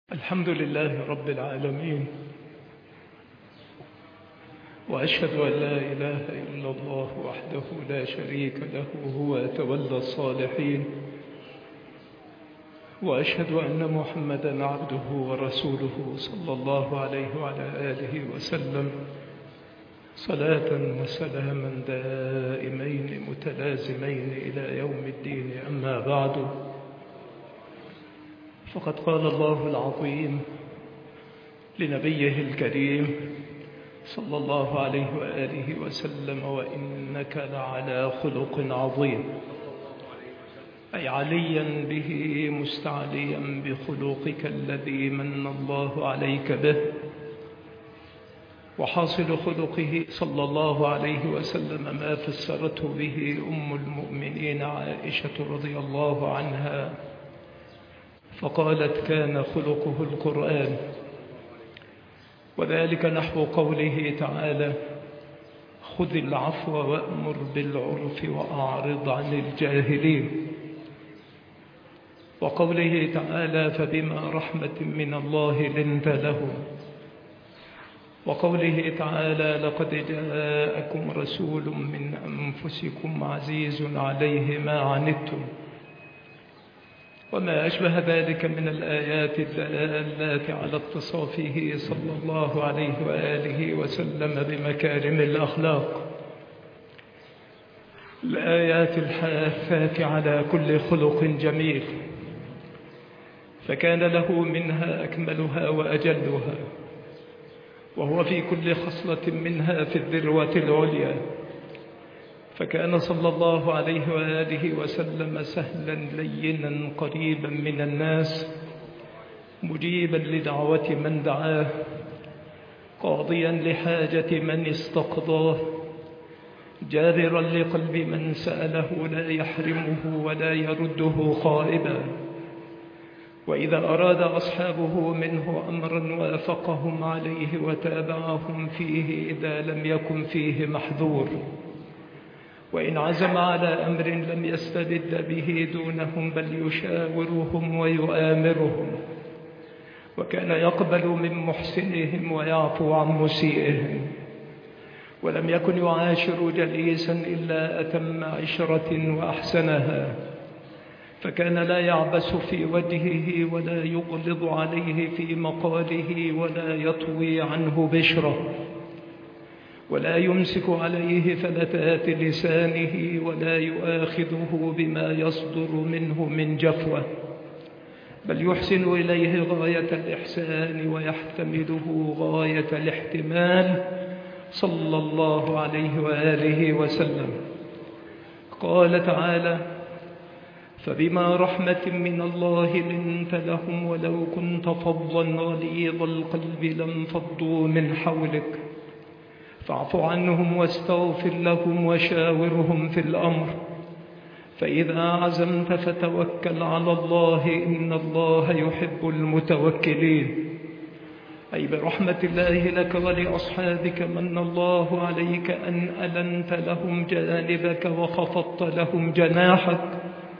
الحمد لله رب العالمين، وأشهد أن لا إله إلا الله وحده لا شريك له هو تولى الصالحين، وأشهد أن محمدا عبده ورسوله صلى الله عليه وعلى آله وسلم صلاة وسلاما دائمين متلازمين إلى يوم الدين. أما بعد، فقد قال الله العظيم لنبيه الكريم صلى الله عليه وآله وسلم: وإنك لعلى خلق عظيم، أي عليا به مستعليا بخلقك الذي من الله عليك به. وحاصل خلقه صلى الله عليه وسلم ما فسرته به أم المؤمنين عائشة رضي الله عنها، فقالت: كان خلقه القرآن، وذلك نحو قوله تعالى: خذ العفو وأمر بالعرف وأعرض عن الجاهلين، وقوله تعالى: فبما رحمة من الله لنت لهم، وقوله تعالى: لقد جاءكم رسول من أنفسكم عزيز عليه ما عنتم، وما أشبه ذلك من الآيات الدالات على اتصافه صلى الله عليه وآله وسلم بمكارم الأخلاق، الآيات الحاثات على كل خلق جميل، فكان له منها أكملها وأجلها، وهو في كل خصلة منها في الذروة العليا. فكان صلى الله عليه وآله وسلم سهلا لينا قريبا من الناس، مجيبا لدعوة من دعاه، قاضيا لحاجة من استقضاه، جابرا لقلب من سأله، لا يحرمه ولا يرده خائبا. وإذا أراد أصحابه منه أمرا وافقهم عليه وتابعهم فيه إذا لم يكن فيه محذور، وإن عزم على أمر لم يستبد به دونهم بل يشاورهم ويؤامرهم، وكان يقبل من محسنهم ويعفو عن مسيئهم، ولم يكن يعاشر جليسا إلا أتم عشرة وأحسنها، فكان لا يعبس في وجهه ولا يغلظ عليه في مقاله ولا يطوي عنه بشره، ولا يمسك عليه فلتات لسانه ولا يؤاخذه بما يصدر منه من جفوة، بل يحسن إليه غاية الإحسان ويحتمله غاية الاحتمال صلى الله عليه وآله وسلم. قال تعالى: فبما رحمة من الله لنت لهم ولو كنت فظا غليظ القلب لانفضوا من حولك فاعف عنهم واستغفر لهم وشاورهم في الأمر، فإذا عزمت فتوكل على الله إن الله يحب المتوكلين. أي برحمة الله لك ولأصحابك من الله عليك أن ألنت لهم جانبك وخفضت لهم جناحك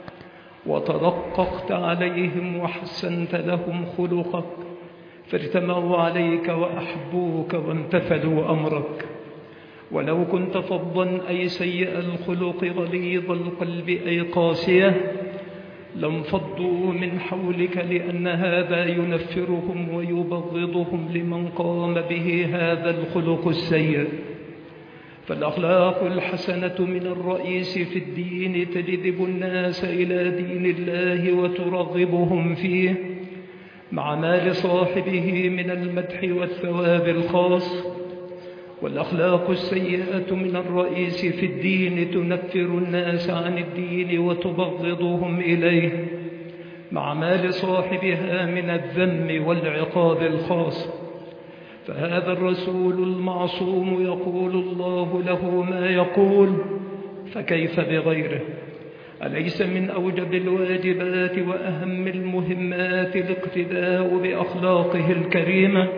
وترققت عليهم وحسنت لهم خلقك، فارتموا عليك وأحبوك وامتثلوا أمرك. ولو كنت فظا أي سيء الخلق غليظ القلب أي قاسية لانفضوا من حولك، لأن هذا ينفرهم ويبغضهم لمن قام به هذا الخلق السيء. فالأخلاق الحسنة من الرئيس في الدين تجذب الناس إلى دين الله وترغبهم فيه، مع ما لصاحبه من المدح والثواب الخاص. والأخلاق السيئة من الرئيس في الدين تنفر الناس عن الدين وتبغضهم إليه، مع ما لصاحبها من الذم والعقاب الخاص. فهذا الرسول المعصوم يقول الله له ما يقول، فكيف بغيره؟ أليس من أوجب الواجبات وأهم المهمات الاقتداء بأخلاقه الكريمة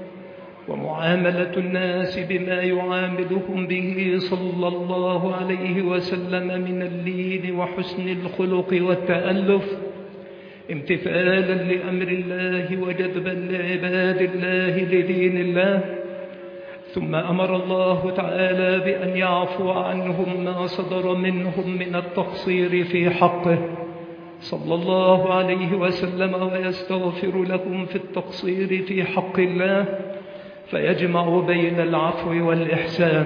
ومعاملة الناس بما يعاملهم به صلى الله عليه وسلم من اللين وحسن الخلق والتألف؟ امتثالا لأمر الله وجذبا لعباد الله لدين الله. ثم أمر الله تعالى بأن يعفو عنهم ما صدر منهم من التقصير في حقه صلى الله عليه وسلم، ويستغفر لهم في التقصير في حق الله، فيجمع بين العفو والإحسان.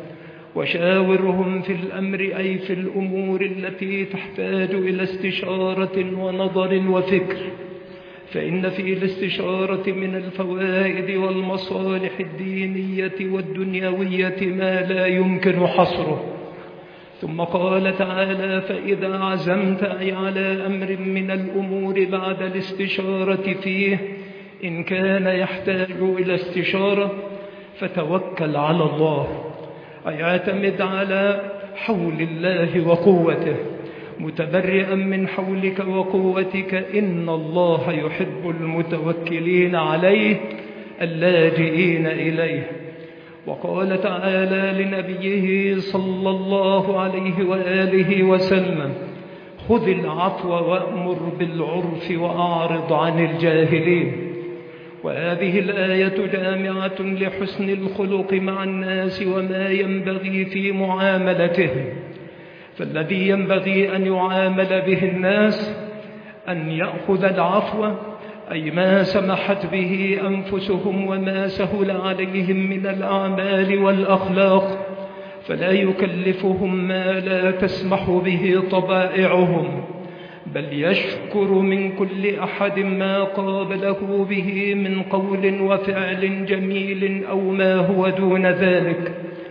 وشاورهم في الأمر، أي في الأمور التي تحتاج إلى استشارة ونظر وفكر، فإن في الاستشارة من الفوائد والمصالح الدينية والدنيوية ما لا يمكن حصره. ثم قال تعالى: فإذا عزمت، أي على أمر من الأمور بعد الاستشارة فيه، إن كان يحتاج إلى استشارة فتوكل على الله، أي اعتمد على حول الله وقوته، متبرئا من حولك وقوتك، إن الله يحب المتوكلين عليه اللاجئين إليه. وقال تعالى لنبيه صلى الله عليه وآله وسلم: خذ العفو وأمر بالعرف وأعرض عن الجاهلين. وهذه الآية جامعة لحسن الخلق مع الناس وما ينبغي في معاملتهم. فالذي ينبغي أن يعامل به الناس أن يأخذ العفو، أي ما سمحت به أنفسهم وما سهل عليهم من الأعمال والأخلاق، فلا يكلفهم ما لا تسمح به طبائعهم، بل يشكر من كل أحد ما قابله به من قول وفعل جميل أو ما هو دون ذلك،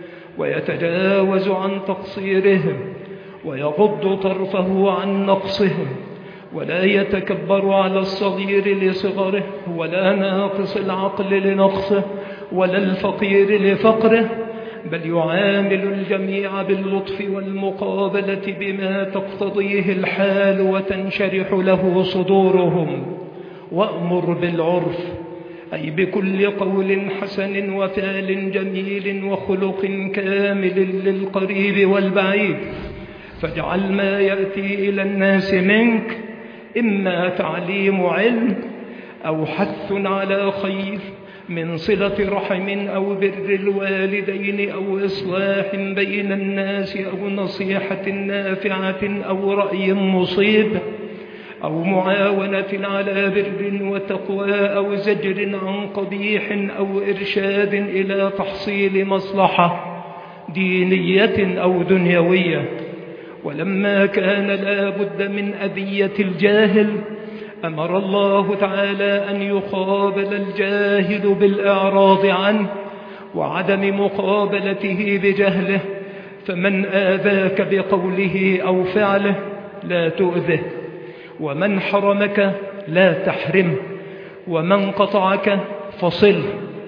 ويتجاوز عن تقصيرهم، ويغض طرفه عن نقصهم، ولا يتكبر على الصغير لصغره، ولا ناقص العقل لنقصه، ولا الفقير لفقره، بل يعامل الجميع باللطف والمقابلة بما تقتضيه الحال وتنشرح له صدورهم. وأمر بالعرف، أي بكل قول حسن وفعل جميل وخلق كامل للقريب والبعيد، فاجعل ما يأتي إلى الناس منك إما تعليم علم أو حث على خير من صلة رحم أو بر الوالدين أو إصلاح بين الناس أو نصيحة نافعة أو رأي مصيب أو معاونة على بر وتقوى أو زجر عن قبيح أو إرشاد إلى تحصيل مصلحة دينية أو دنيوية. ولما كان لا بد من أذية الجاهل، أمر الله تعالى أن يقابل الجاهل بالإعراض عنه وعدم مقابلته بجهله، فمن آذاك بقوله أو فعله لا تؤذه، ومن حرمك لا تحرمه، ومن قطعك فصله.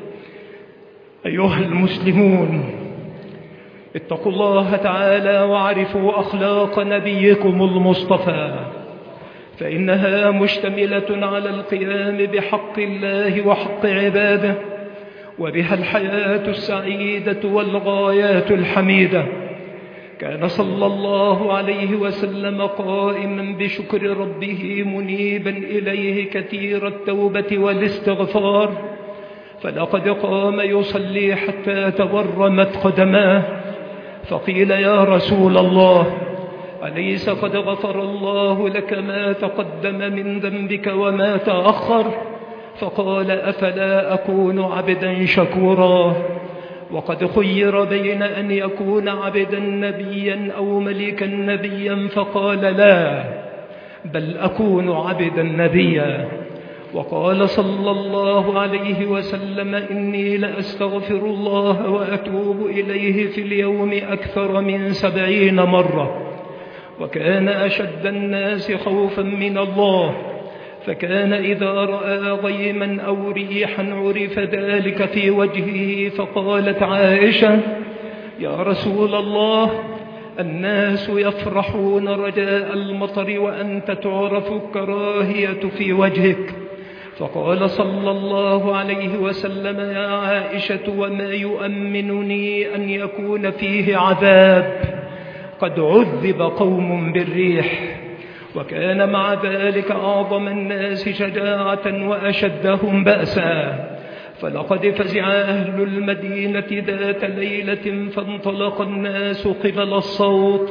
أيها المسلمون، اتقوا الله تعالى واعرفوا أخلاق نبيكم المصطفى، فإنها مشتملة على القيام بحق الله وحق عباده، وبها الحياة السعيدة والغايات الحميدة. كان صلى الله عليه وسلم قائما بشكر ربه منيبا إليه كثير التوبة والاستغفار، فلقد قام يصلي حتى تورمت قدماه، فقيل: يا رسول الله، أليس قد غفر الله لك ما تقدم من ذنبك وما تأخر؟ فقال: أفلا أكون عبدا شكورا؟ وقد خير بين أن يكون عبدا نبيا أو ملكا نبيا، فقال: لا، بل أكون عبدا نبيا. وقال صلى الله عليه وسلم: إني لأستغفر الله وأتوب إليه في اليوم أكثر من 70 مرة. وكان أشد الناس خوفا من الله، فكان إذا رأى غيما أو ريحا عرف ذلك في وجهه، فقالت عائشة: يا رسول الله، الناس يفرحون رجاء المطر وأنت تعرف الكراهية في وجهك. فقال صلى الله عليه وسلم: يا عائشة، وما يؤمنني أن يكون فيه عذاب؟ قد عذب قوم بالريح. وكان مع ذلك أعظم الناس شجاعة وأشدهم بأسا. فلقد فزع أهل المدينة ذات ليلة فانطلق الناس قبل الصوت،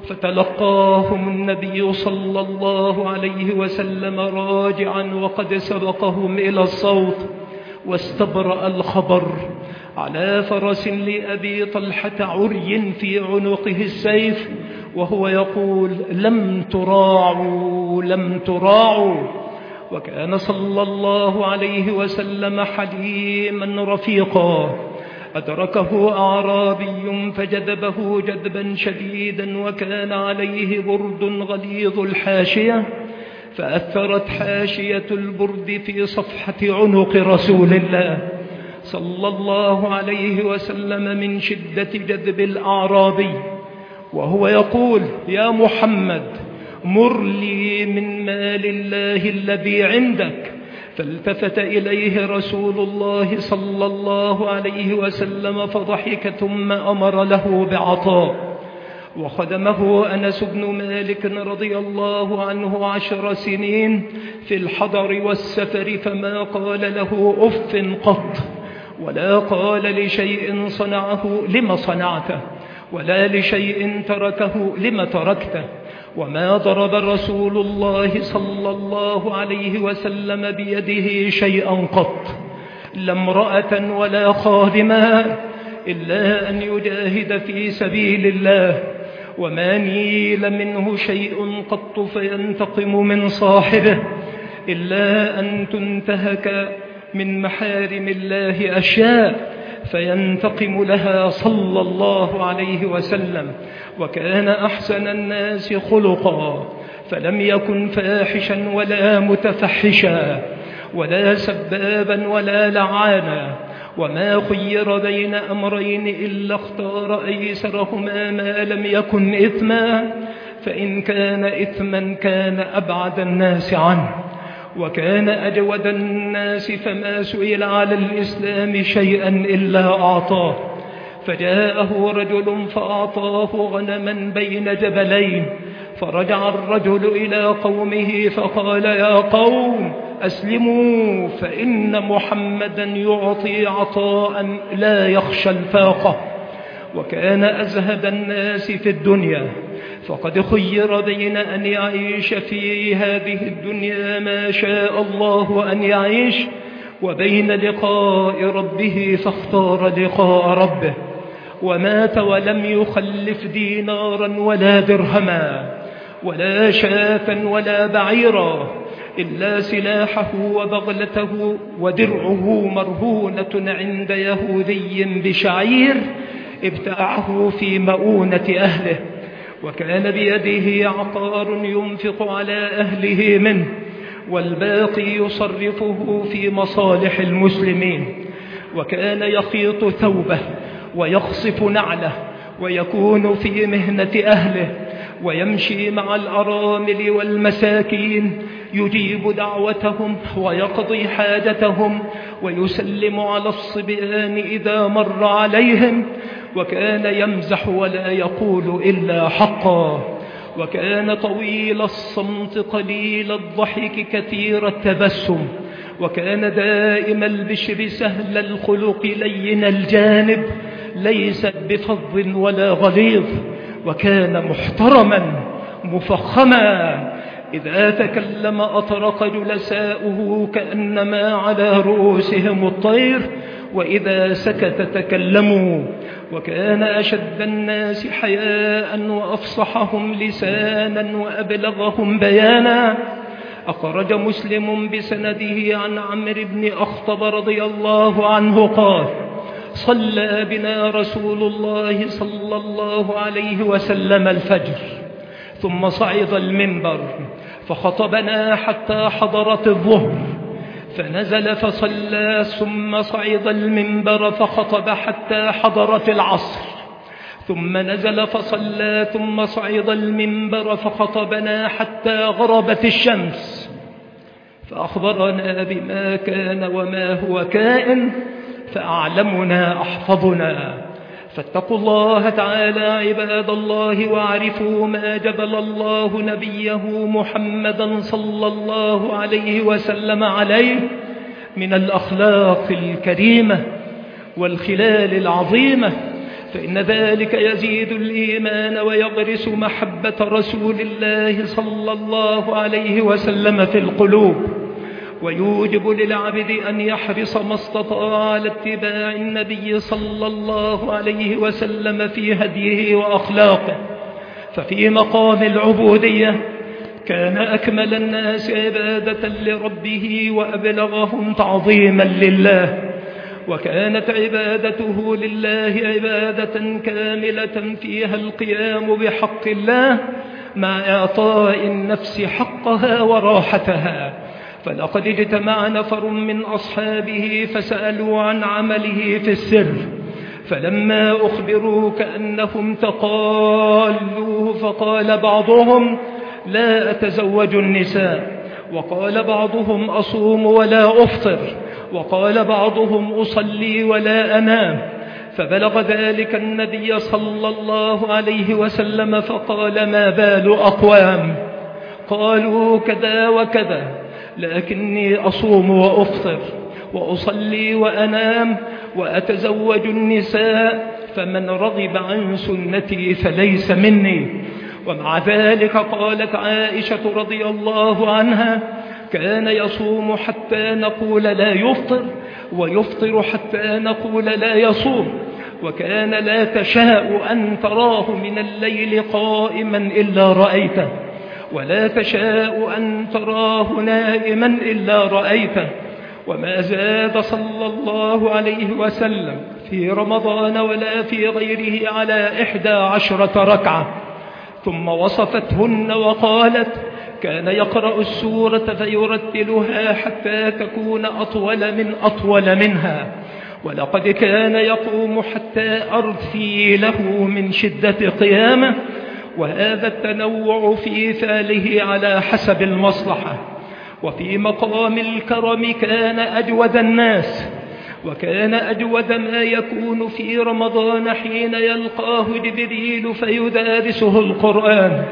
فتلقاهم النبي صلى الله عليه وسلم راجعا وقد سبقهم إلى الصوت، واستبرأ الخبر على فرس لأبي طلحة عري في عنقه السيف، وهو يقول: لم تراعوا لم تراعوا. وكان صلى الله عليه وسلم حليما رفيقا. أدركه أعرابي فجذبه جذبا شديدا، وكان عليه برد غليظ الحاشية، فأثرت حاشية البرد في صفحة عنق رسول الله صلى الله عليه وسلم من شدة جذب الأعرابي، وهو يقول: يا محمد، مر لي من مال الله الذي عندك. فالتفت إليه رسول الله صلى الله عليه وسلم فضحك، ثم أمر له بعطاء. وخدمه أنس بن مالك رضي الله عنه 10 سنين في الحضر والسفر، فما قال له أف قط، ولا قال لشيء صنعه لم صنعته، ولا لشيء تركه لم تركته. وما ضرب رسول الله صلى الله عليه وسلم بيده شيئا قط، لا امرأة ولا خادما، إلا أن يجاهد في سبيل الله. وما نيل منه شيء قط فينتقم من صاحبه، إلا أن تنتهك من محارم الله أشياء فينتقم لها صلى الله عليه وسلم. وكان أحسن الناس خلقا، فلم يكن فاحشا ولا متفحشا ولا سبابا ولا لعانا. وما خير بين أمرين إلا اختار أيسرهما ما لم يكن إثما، فإن كان إثما كان أبعد الناس عنه. وكان أجود الناس، فما سئل على الإسلام شيئا إلا أعطاه. فجاءه رجل فأعطاه غنما بين جبلين، فرجع الرجل إلى قومه فقال: يا قوم أسلموا، فإن محمدا يعطي عطاء لا يخشى الفاقة. وكان أزهد الناس في الدنيا، فقد خير بين أن يعيش في هذه الدنيا ما شاء الله أن يعيش، وبين لقاء ربه فاختار لقاء ربه. ومات ولم يخلف دينارا ولا درهما ولا شاة ولا بعيرا، إلا سلاحه وبغلته ودرعه مرهونة عند يهودي بشعير ابتاعه في مؤونة أهله. وكان بيده عقار ينفق على أهله منه، والباقي يصرفه في مصالح المسلمين. وكان يخيط ثوبه ويخصف نعله، ويكون في مهنة أهله، ويمشي مع الأرامل والمساكين، يجيب دعوتهم ويقضي حاجتهم، ويسلم على الصبيان إذا مر عليهم. وكان يمزح ولا يقول إلا حقا. وكان طويل الصمت قليل الضحك كثير التبسم. وكان دائم البشر سهل الخلق لين الجانب، ليس بفظ ولا غليظ. وكان محترما مفخما، إذا تكلم أطرق جلساؤه كأنما على رؤوسهم الطير، وإذا سكت تكلموا. وكان أشد الناس حياء وأفصحهم لسانا وأبلغهم بيانا. أخرج مسلم بسنده عن عمرو بن أخطب رضي الله عنه قال: صلى بنا رسول الله صلى الله عليه وسلم الفجر، ثم صعد المنبر فخطبنا حتى حضرت الظهر، فنزل فصلى، ثم صعد المنبر فخطب حتى حضرت العصر، ثم نزل فصلى، ثم صعد المنبر فخطبنا حتى غربت الشمس، فأخبرنا بما كان وما هو كائن، فأعلمنا أحفظنا. فاتقوا الله تعالى عباد الله، واعرفوا ما جبل الله نبيه محمدا صلى الله عليه وسلم عليه من الأخلاق الكريمة والخلال العظيمة، فإن ذلك يزيد الإيمان ويغرس محبة رسول الله صلى الله عليه وسلم في القلوب، ويوجب للعبد أن يحرص ما استطاع على اتباع النبي صلى الله عليه وسلم في هديه وأخلاقه. ففي مقام العبودية كان أكمل الناس عبادة لربه وأبلغهم تعظيما لله، وكانت عبادته لله عبادة كاملة فيها القيام بحق الله مع إعطاء النفس حقها وراحتها. فلقد اجتمع نفر من أصحابه فسألوا عن عمله في السر، فلما أخبروا كأنهم تقالوه، فقال بعضهم: لا أتزوج النساء، وقال بعضهم: أصوم ولا أفطر، وقال بعضهم: أصلي ولا أنام. فبلغ ذلك النبي صلى الله عليه وسلم فقال: ما بال أقوام قالوا كذا وكذا، لكني أصوم وأفطر وأصلي وأنام وأتزوج النساء، فمن رغب عن سنتي فليس مني. ومع ذلك قالت عائشة رضي الله عنها: كان يصوم حتى نقول لا يفطر، ويفطر حتى نقول لا يصوم، وكان لا تشاء أن تراه من الليل قائما إلا رأيته، ولا تشاء أن تراه نائما إلا رأيته. وما زاد صلى الله عليه وسلم في رمضان ولا في غيره على 11 ركعة، ثم وصفتهن وقالت: كان يقرأ السورة فيرتلها حتى تكون أطول منها، ولقد كان يقوم حتى أرثي له من شدة قيامه. وهذا التنوع في فعله على حسب المصلحة. وفي مقام الكرم كان أجود الناس، وكان أجود ما يكون في رمضان حين يلقاه جبريل فيدارسه القرآن،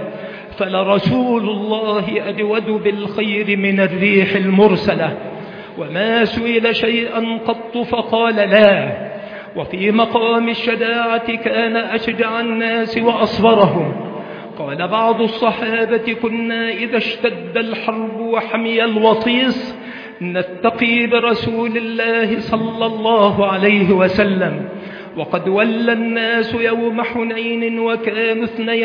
فلرسول الله أجود بالخير من الريح المرسلة، وما سئل شيئا قط فقال لا. وفي مقام الشجاعة كان أشجع الناس وأصبرهم. قال بعض الصحابة: كنا إذا اشتد الحرب وحمي الوطيس نتقي برسول الله صلى الله عليه وسلم، وقد ولى الناس يوم حنين وكانوا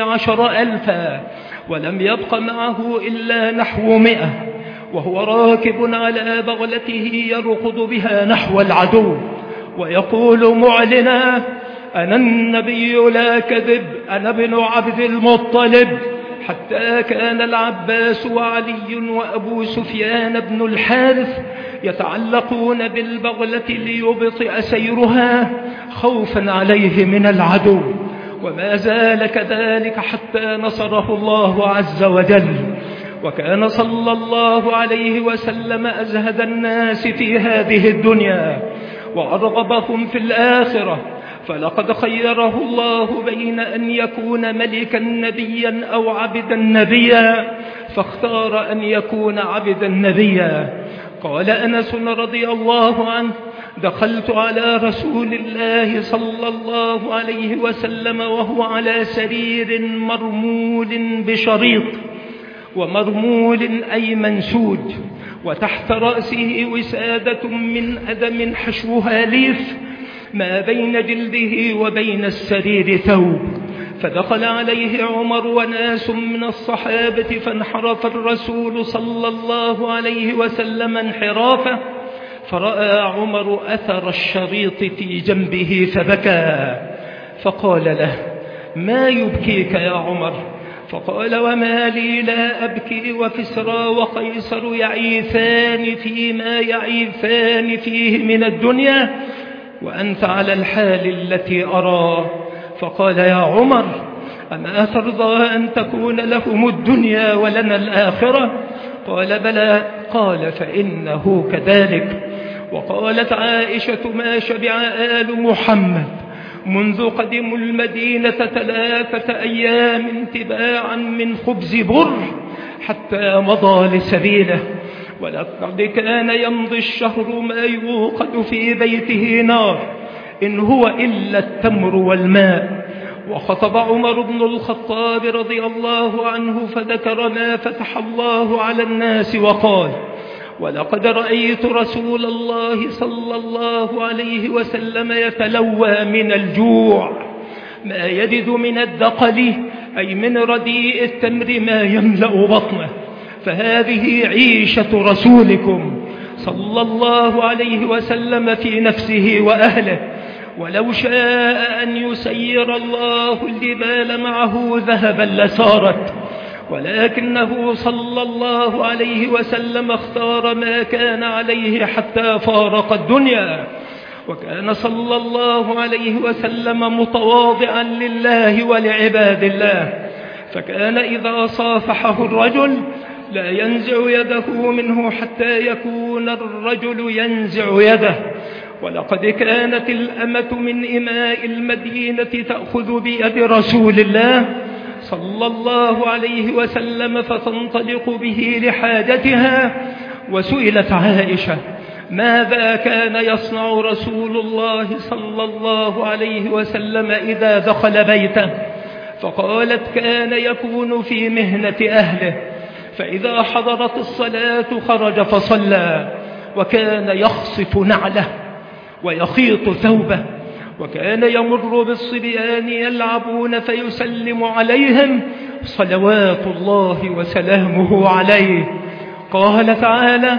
12,000 ولم يبق معه إلا نحو 100، وهو راكب على بغلته يركض بها نحو العدو ويقول معلنا: أنا النبي لا كذب، أنا ابن عبد المطلب. حتى كان العباس وعلي وأبو سفيان بن الحارث يتعلقون بالبغلة ليبطئ سيرها خوفا عليه من العدو، وما زال كذلك حتى نصره الله عز وجل. وكان صلى الله عليه وسلم أزهد الناس في هذه الدنيا وأرغبهم في الآخرة، فلقد خيره الله بين أن يكون ملكا نبيا أو عبدا نبيا، فاختار أن يكون عبدا نبيا. قال أنس رضي الله عنه: دخلت على رسول الله صلى الله عليه وسلم وهو على سرير مرمول بشريط، ومرمول أي منسوج، وتحت رأسه وسادة من أدم حشوها ليف، ما بين جلده وبين السرير ثوب. فدخل عليه عمر وناس من الصحابة، فانحرف الرسول صلى الله عليه وسلم انحرافه، فرأى عمر أثر الشريط في جنبه فبكى، فقال له: ما يبكيك يا عمر؟ فقال: وما لي لا أبكي وكسرى وقيصر يعيثان فيما يعيثان فيه من الدنيا، وأنت على الحال التي أرى. فقال: يا عمر، أما ترضى أن تكون لهم الدنيا ولنا الآخرة؟ قال: بلى. قال: فإنه كذلك. وقالت عائشة: ما شبع آل محمد منذ قدموا المدينة 3 أيام تباعا من خبز بر حتى مضى لسبيله. ولقد كان يمضي الشهر ما يوقد في بيته نار إن هو إلا التمر والماء. وخطب عمر بن الخطاب رضي الله عنه فذكر ما فتح الله على الناس وقال: ولقد رأيت رسول الله صلى الله عليه وسلم يتلوى من الجوع ما يجد من الدقل، أي من رديء التمر، ما يملأ بطنه. فهذه عيشة رسولكم صلى الله عليه وسلم في نفسه وأهله. ولو شاء أن يسير الله الجبال معه ذهبا لسارت، ولكنه صلى الله عليه وسلم اختار ما كان عليه حتى فارق الدنيا. وكان صلى الله عليه وسلم متواضعا لله ولعباد الله، فكان إذا صافحه الرجل لا ينزع يده منه حتى يكون الرجل ينزع يده. ولقد كانت الأمة من إماء المدينة تأخذ بيد رسول الله صلى الله عليه وسلم فتنطلق به لحاجتها. وسئلت عائشة: ماذا كان يصنع رسول الله صلى الله عليه وسلم إذا دخل بيته؟ فقالت: كان يكون في مهنة أهله، فإذا حضرت الصلاة خرج فصلى، وكان يخصف نعله ويخيط ثوبه، وكان يمر بالصبيان يلعبون فيسلم عليهم صلوات الله وسلامه عليه. قال تعالى: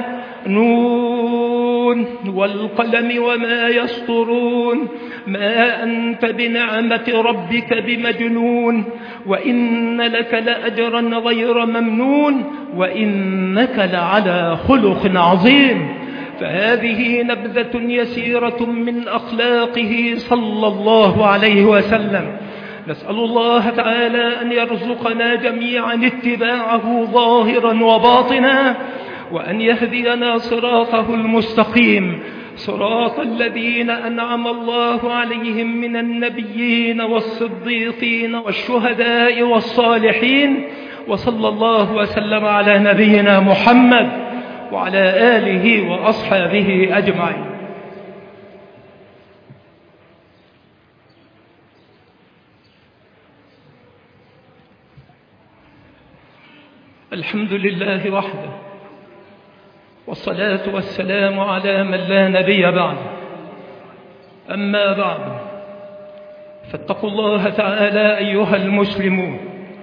نون والقلم وما يسطرون، ما أنت بنعمة ربك بمجنون، وإن لك لأجرا غير ممنون، وإنك لعلى خلق عظيم. فهذه نبذة يسيرة من أخلاقه صلى الله عليه وسلم. نسأل الله تعالى أن يرزقنا جميعا اتباعه ظاهرا وباطنا، وأن يهدينا صراطه المستقيم، صراط الذين أنعم الله عليهم من النبيين والصديقين والشهداء والصالحين. وصلى الله وسلم على نبينا محمد وعلى آله وأصحابه أجمعين. الحمد لله وحده، والصلاة والسلام على من لا نبي بعد. أما بعد، فاتقوا الله تعالى أيها المسلمون،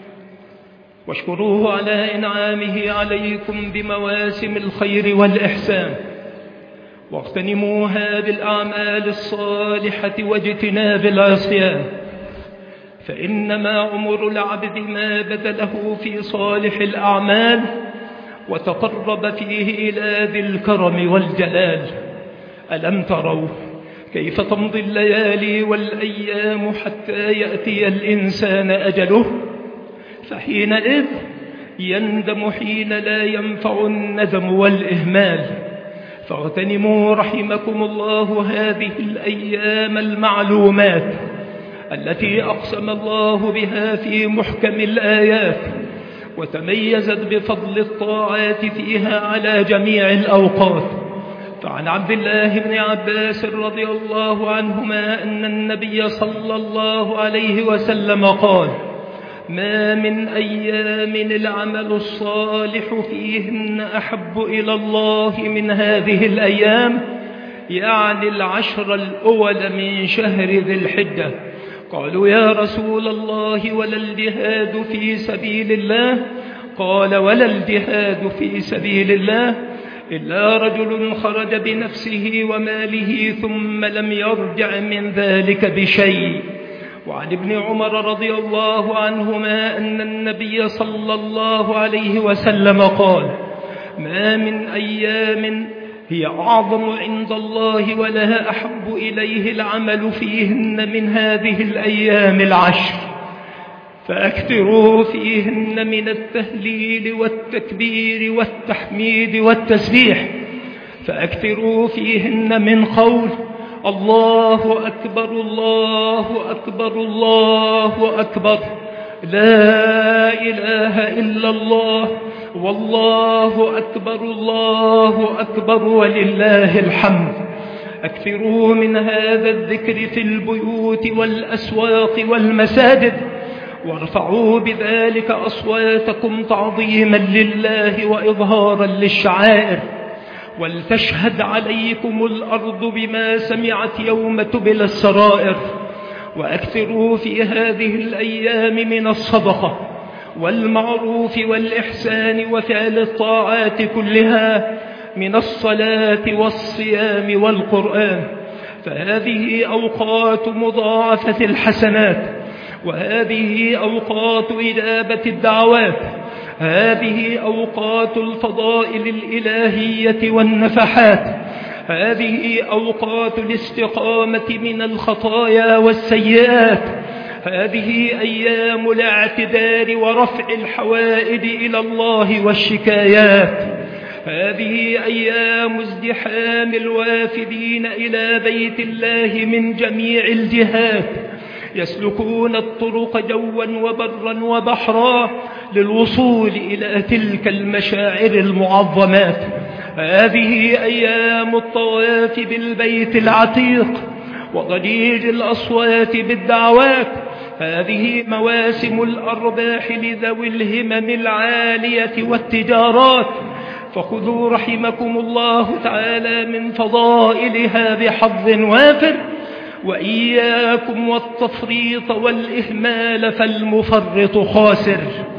واشكروه على إنعامه عليكم بمواسم الخير والإحسان، واغتنموها بالأعمال الصالحة واجتناب العصيان، فإنما عمر العبد ما بذله في صالح الأعمال وتقرب فيه إلى ذي الكرم والجلال. ألم تروا كيف تمضي الليالي والأيام حتى يأتي الإنسان أجله؟ فحينئذ يندم حين لا ينفع الندم والإهمال. فاغتنموا رحمكم الله هذه الأيام المعلومات التي أقسم الله بها في محكم الآيات، وتميزت بفضل الطاعات فيها على جميع الأوقات. فعن عبد الله بن عباس رضي الله عنهما أن النبي صلى الله عليه وسلم قال: ما من أيام العمل الصالح فيهن أحب إلى الله من هذه الأيام، يعني 10 الأول من شهر ذي الحجة. قالوا: يا رسول الله ولا الجهاد في سبيل الله؟ قال: ولا الجهاد في سبيل الله إلا رجل خرج بنفسه وماله ثم لم يرجع من ذلك بشيء. وعن ابن عمر رضي الله عنهما أن النبي صلى الله عليه وسلم قال: ما من أيام هي أعظم عند الله ولها أحب إليه العمل فيهن من هذه الأيام 10، فأكثروا فيهن من التهليل والتكبير والتحميد والتسبيح، فأكثروا فيهن من قول الله أكبر الله أكبر الله أكبر، لا إله إلا الله، والله أكبر الله أكبر ولله الحمد. أكثروا من هذا الذكر في البيوت والأسواق والمساجد، وارفعوا بذلك أصواتكم تعظيما لله وإظهارا للشعائر. ولتشهد عليكم الأرض بما سمعت يوم تبلى السرائر. وأكثروا في هذه الأيام من الصدقة والمعروف والإحسان وفعل الطاعات كلها، من الصلاة والصيام والقرآن، فهذه أوقات مضاعفة الحسنات، وهذه أوقات إجابة الدعوات، هذه أوقات الفضائل الإلهية والنفحات، هذه أوقات الاستقامة من الخطايا والسيئات، هذه أيام الاعتذار ورفع الحوائج إلى الله والشكايات، هذه أيام ازدحام الوافدين إلى بيت الله من جميع الجهات، يسلكون الطرق جوا وبرا وبحرا للوصول إلى تلك المشاعر المعظمات. هذه أيام الطواف بالبيت العتيق وضجيج الأصوات بالدعوات، هذه مواسم الأرباح لذوي الهمم العالية والتجارات، فخذوا رحمكم الله تعالى من فضائلها بحظ وافر، وإياكم والتفريط والإهمال فالمفرط خاسر.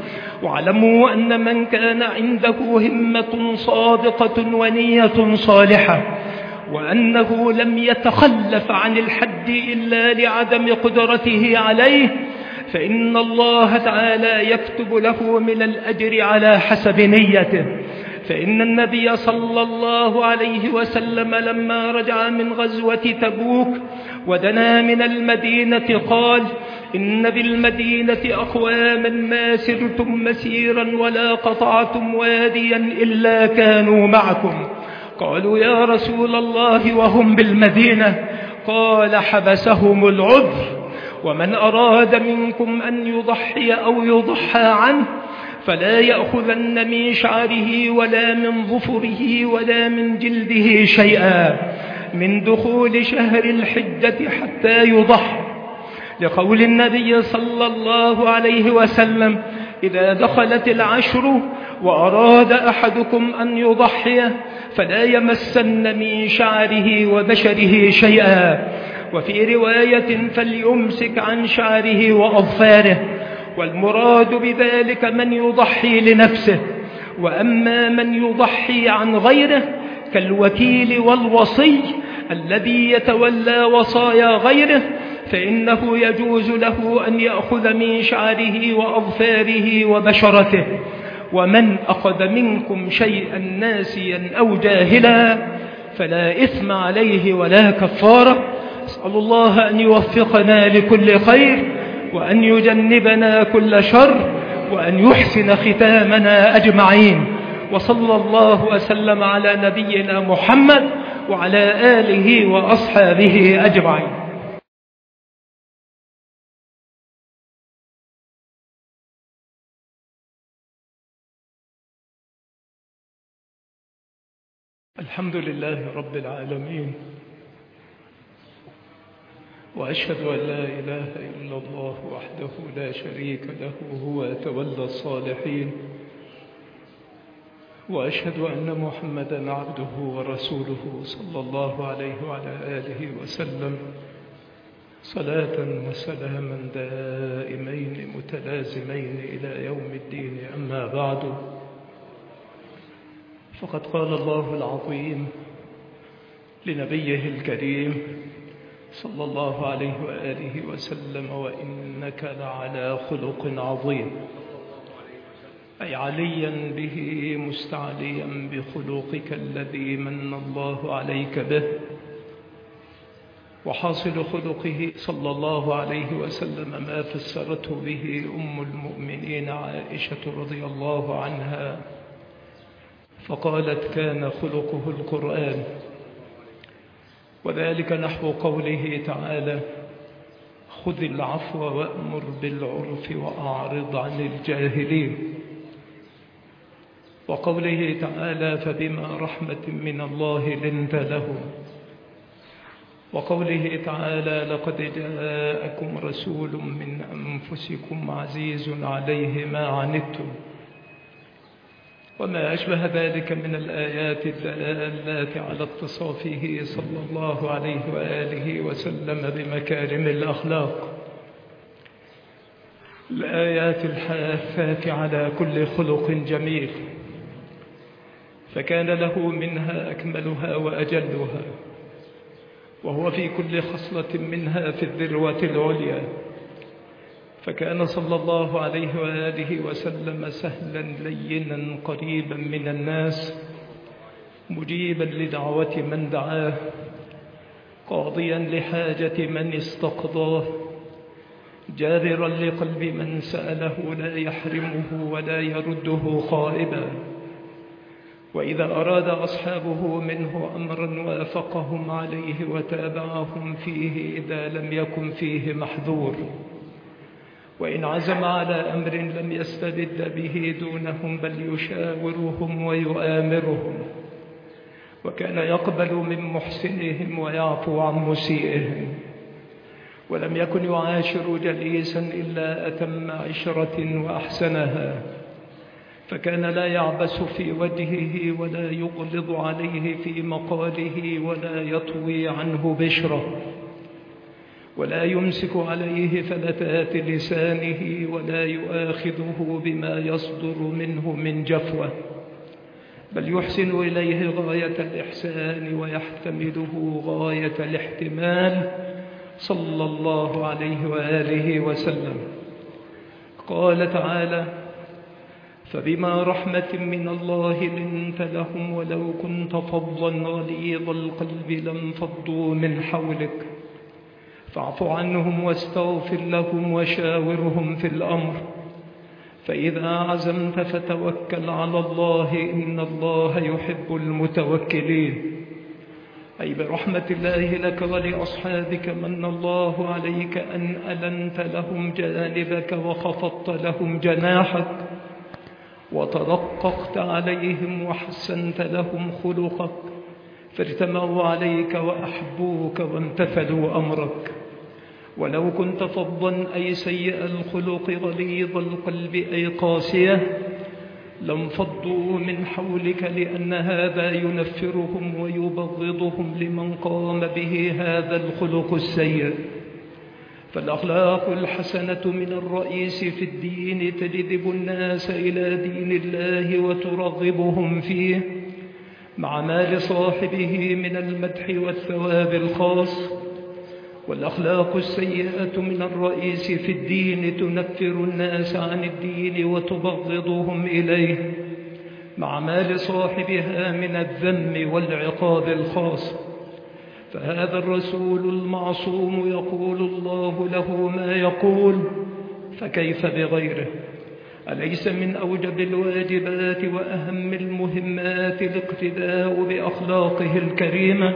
واعلموا أن من كان عنده همة صادقة ونية صالحة، وأنه لم يتخلف عن الحج إلا لعدم قدرته عليه، فإن الله تعالى يكتب له من الأجر على حسب نيته. فإن النبي صلى الله عليه وسلم لما رجع من غزوة تبوك ودنا من المدينة قال: إن بالمدينة أقواما ما سرتم مسيرا ولا قطعتم واديا إلا كانوا معكم. قالوا: يا رسول الله وهم بالمدينة؟ قال: حبسهم العذر. ومن أراد منكم أن يضحي أو يضحى عنه فلا يأخذن من شعره ولا من ظفره ولا من جلده شيئا من دخول شهر الحجة حتى يضحى، لقول النبي صلى الله عليه وسلم: إذا دخلت العشر وأراد أحدكم أن يضحي فلا يمسن من شعره وبشره شيئا. وفي رواية: فليمسك عن شعره وأظفاره. والمراد بذلك من يضحي لنفسه. وأما من يضحي عن غيره كالوكيل والوصي الذي يتولى وصايا غيره، فإنه يجوز له أن يأخذ من شعره وأظفاره وبشرته. ومن أخذ منكم شيئا ناسيا أو جاهلا فلا إثم عليه ولا كفارة. أسأل الله أن يوفقنا لكل خير، وأن يجنبنا كل شر، وأن يحسن ختامنا أجمعين. وصلى الله وسلم على نبينا محمد وعلى آله وأصحابه أجمعين. الحمد لله رب العالمين، وأشهد أن لا إله إلا الله وحده لا شريك له هو تولى الصالحين، وأشهد أن محمدا عبده ورسوله صلى الله عليه وعلى آله وسلم، صلاة وسلاما دائمين متلازمين إلى يوم الدين. أما بعد، فقد قال الله العظيم لنبيه الكريم صلى الله عليه وآله وسلم: وإنك لعلى خلق عظيم، أي عليا به مستعليا بخلقك الذي من الله عليك به. وحاصل خلقه صلى الله عليه وسلم ما فسرته به أم المؤمنين عائشة رضي الله عنها، فقالت: كان خلقه القرآن. وذلك نحو قوله تعالى: خذ العفو وأمر بالعرف وأعرض عن الجاهلين، وقوله تعالى: فبما رحمة من الله لنت لهم، وقوله تعالى: لقد جاءكم رسول من أنفسكم عزيز عليه ما عنتم، وما أشبه ذلك من الآيات الدالات على اتصافه صلى الله عليه وآله وسلم بمكارم الأخلاق، الآيات الحاثات على كل خلق جميل، فكان له منها أكملها وأجلها، وهو في كل خصلة منها في الذروة العليا، فكان صلى الله عليه وآله وسلم سهلا لينا قريبا من الناس، مجيبا لدعوة من دعاه، قاضيا لحاجة من استقضاه، جابرا لقلب من سأله، لا يحرمه ولا يرده خائبا. وإذا أراد أصحابه منه أمرا وافقهم عليه وتابعهم فيه إذا لم يكن فيه محذور، وإن عزم على أمر لم يستبد به دونهم بل يشاورهم ويؤامرهم، وكان يقبل من محسنهم ويعفو عن مسيئهم، ولم يكن يعاشر جليسا إلا أتم عشرة وأحسنها، فكان لا يعبس في وجهه ولا يغلظ عليه في مقاله ولا يطوي عنه بشره، ولا يمسك عليه فلتات لسانه ولا يؤاخذه بما يصدر منه من جفوة، بل يحسن إليه غاية الإحسان ويحتمله غاية الاحتمال صلى الله عليه وآله وسلم. قال تعالى: فبما رحمة من الله لنت لهم ولو كنت فظا غليظ القلب لانفضوا من حولك فاعف عنهم واستغفر لهم وشاورهم في الأمر، فإذا عزمت فتوكل على الله إن الله يحب المتوكلين. أي برحمة الله لك ولأصحابك من الله عليك أن ألنت لهم جانبك وخفضت لهم جناحك وترققت عليهم وحسنت لهم خلقك، فاجتمعوا عليك وأحبوك وامتثلوا أمرك. ولو كنت فظا أي سيء الخلق غليظ القلب أي قاسية لانفضوا من حولك، لأن هذا ينفرهم ويبغضهم لمن قام به هذا الخلق السيء. فالأخلاق الحسنة من الرئيس في الدين تجذب الناس إلى دين الله وترغبهم فيه، مع ما لصاحبه من المدح والثواب الخاص. والأخلاق السيئة من الرئيس في الدين تنفر الناس عن الدين وتبغضهم إليه، مع ما لصاحبها من الذم والعقاب الخاص. فهذا الرسول المعصوم يقول الله له ما يقول، فكيف بغيره؟ أليس من أوجب الواجبات وأهم المهمات الاقتداء بأخلاقه الكريمة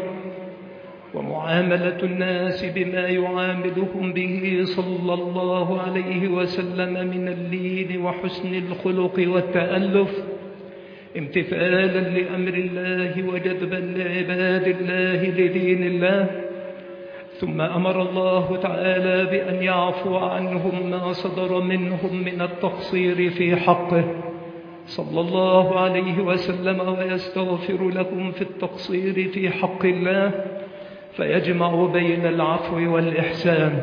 ومعاملة الناس بما يعاملهم به صلى الله عليه وسلم من اللين وحسن الخلق والتألف، امتثالا لأمر الله وجذبا لعباد الله لدين الله؟ ثم أمر الله تعالى بأن يعفو عنهم ما صدر منهم من التقصير في حقه صلى الله عليه وسلم، ويستغفر لهم في التقصير في حق الله، فيجمع بين العفو والإحسان.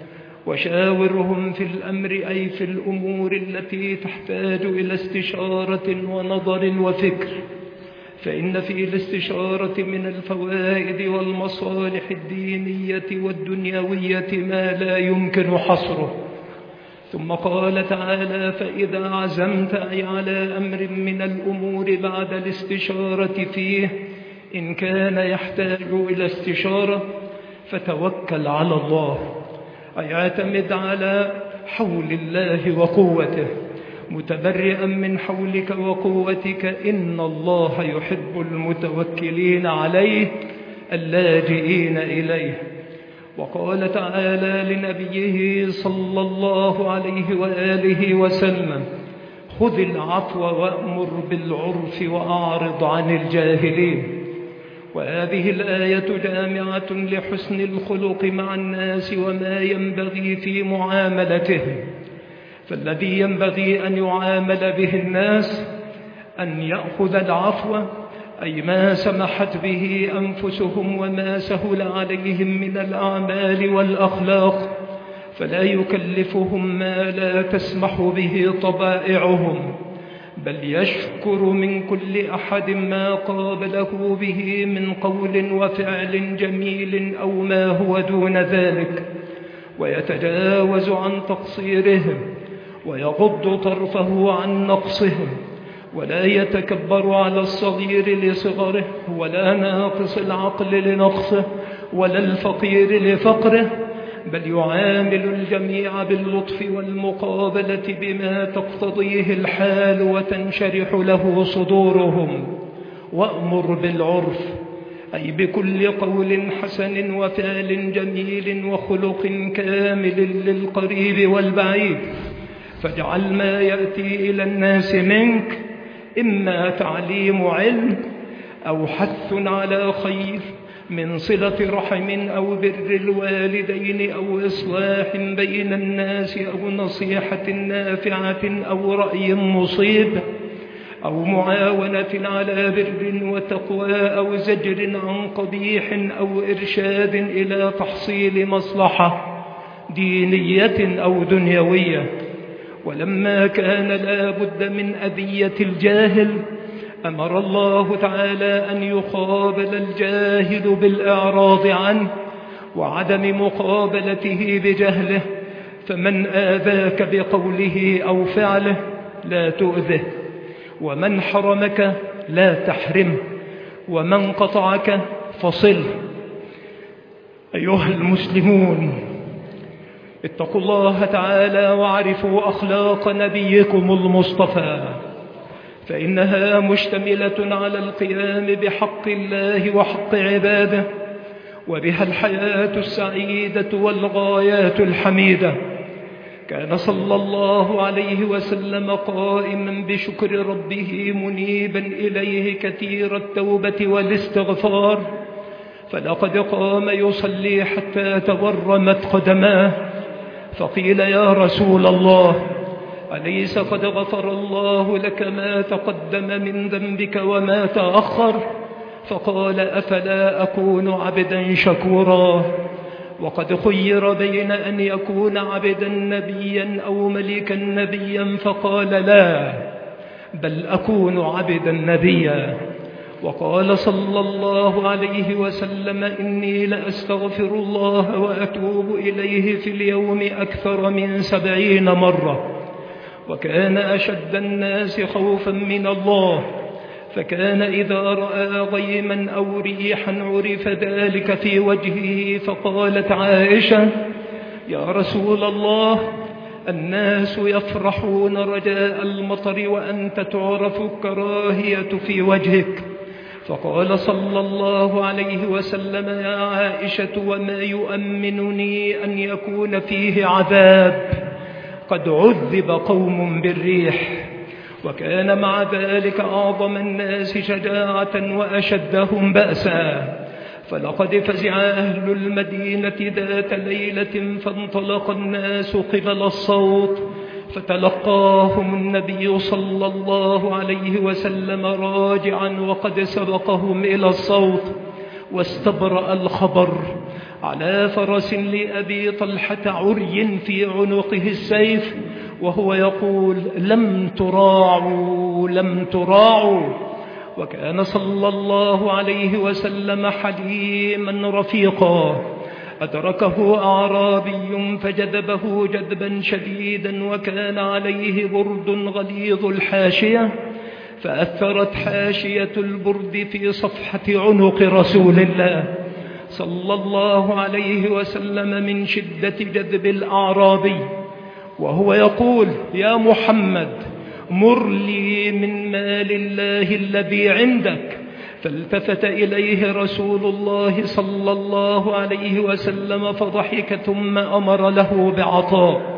وشاورهم في الأمر أي في الأمور التي تحتاج إلى استشارة ونظر وفكر، فإن في الاستشارة من الفوائد والمصالح الدينية والدنيوية ما لا يمكن حصره. ثم قال تعالى: فإذا عزمت أي على أمر من الأمور بعد الاستشارة فيه إن كان يحتاج إلى استشارة فتوكل على الله، أي اعتمد على حول الله وقوته متبرئا من حولك وقوتك، إن الله يحب المتوكلين عليه اللاجئين إليه. وقال تعالى لنبيه صلى الله عليه وآله وسلم: خذ العفو وأمر بالعرف وأعرض عن الجاهلين. وهذه الآية جامعة لحسن الخلق مع الناس وما ينبغي في معاملتهم. فالذي ينبغي أن يعامل به الناس أن يأخذ العفو، أي ما سمحت به أنفسهم وما سهل عليهم من الأعمال والأخلاق، فلا يكلفهم ما لا تسمح به طبائعهم، بل يشكر من كل أحد ما قابله به من قول وفعل جميل أو ما هو دون ذلك، ويتجاوز عن تقصيرهم ويغض طرفه عن نقصهم، ولا يتكبر على الصغير لصغره، ولا ناقص العقل لنقصه، ولا الفقير لفقره، بل يعامل الجميع باللطف والمقابلة بما تقتضيه الحال وتنشرح له صدورهم. وأمر بالعرف، أي بكل قول حسن وفعل جميل وخلق كامل للقريب والبعيد، فاجعل ما يأتي إلى الناس منك إما تعليم علم أو حث على خير من صلة رحم أو بر الوالدين أو إصلاح بين الناس أو نصيحة نافعة أو رأي مصيب أو معاونة على بر وتقوى أو زجر عن قبيح أو إرشاد إلى تحصيل مصلحة دينية أو دنيوية. ولما كان لا بد من أذية الجاهل أمر الله تعالى أن يقابل الجاهل بالإعراض عنه وعدم مقابلته بجهله، فمن آذاك بقوله أو فعله لا تؤذه، ومن حرمك لا تحرمه، ومن قطعك فصله. أيها المسلمون، اتقوا الله تعالى واعرفوا أخلاق نبيكم المصطفى، فإنها مشتملة على القيام بحق الله وحق عباده، وبها الحياة السعيدة والغايات الحميدة. كان صلى الله عليه وسلم قائما بشكر ربه منيبا إليه كثير التوبة والاستغفار، فلقد قام يصلي حتى تورمت قدماه، فقيل: يا رسول الله، أليس قد غفر الله لك ما تقدم من ذنبك وما تأخر؟ فقال: أفلا أكون عبدا شكورا؟ وقد خير بين أن يكون عبدا نبيا أو ملكا نبيا، فقال: لا، بل أكون عبدا نبيا. وقال صلى الله عليه وسلم: إني لأستغفر الله وأتوب إليه في اليوم أكثر من 70 مرة. وكان أشد الناس خوفا من الله، فكان إذا رأى غيما أو ريحا عرف ذلك في وجهه، فقالت عائشة: يا رسول الله، الناس يفرحون رجاء المطر وأنت تعرف الكراهية في وجهك. فقال صلى الله عليه وسلم: يا عائشة، وما يؤمنني أن يكون فيه عذاب؟ قد عذب قوم بالريح. وكان مع ذلك أعظم الناس شجاعة وأشدهم بأسا، فلقد فزع أهل المدينة ذات ليلة، فانطلق الناس قبل الصوت، فتلقاهم النبي صلى الله عليه وسلم راجعا وقد سبقهم إلى الصوت، واستبرأ الخبر على فرس لأبي طلحة عري في عنقه السيف، وهو يقول: لم تراعوا، لم تراعوا. وكان صلى الله عليه وسلم حليما رفيقا، أدركه أعرابي فجذبه جذبا شديدا، وكان عليه برد غليظ الحاشية، فأثرت حاشية البرد في صفحة عنق رسول الله صلى الله عليه وسلم من شدة جذب الأعرابي، وهو يقول: يا محمد، مر لي من مال الله الذي عندك، فالتفت إليه رسول الله صلى الله عليه وسلم فضحك ثم أمر له بعطاء.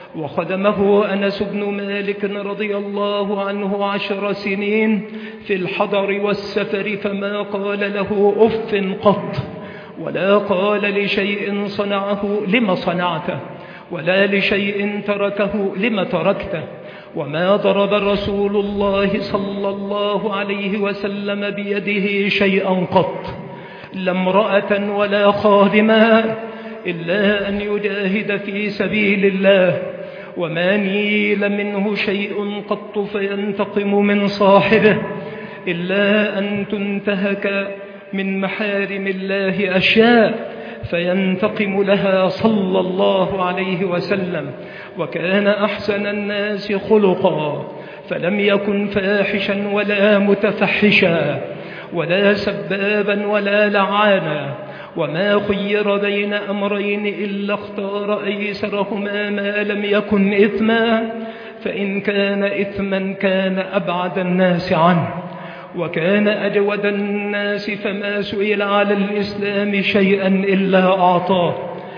وخدمه أنس بن مالك رضي الله عنه 10 سنين في الحضر والسفر، فما قال له أف قط، ولا قال لشيء صنعه لم صنعته، ولا لشيء تركه لم تركته. وما ضرب رسول الله صلى الله عليه وسلم بيده شيئا قط، لا امرأة ولا خادما، إلا أن يجاهد في سبيل الله. وما نيل منه شيء قط فينتقم من صاحبه، إلا أن تنتهك من محارم الله أشياء فينتقم لها صلى الله عليه وسلم. وكان أحسن الناس خلقا، فلم يكن فاحشا ولا متفحشا ولا سبابا ولا لعانا. وما خير بين أمرين إلا اختار أيسرهما ما لم يكن إثما، فإن كان إثما كان أبعد الناس عنه. وكان أجود الناس، فما سئل على الإسلام شيئا إلا أعطاه.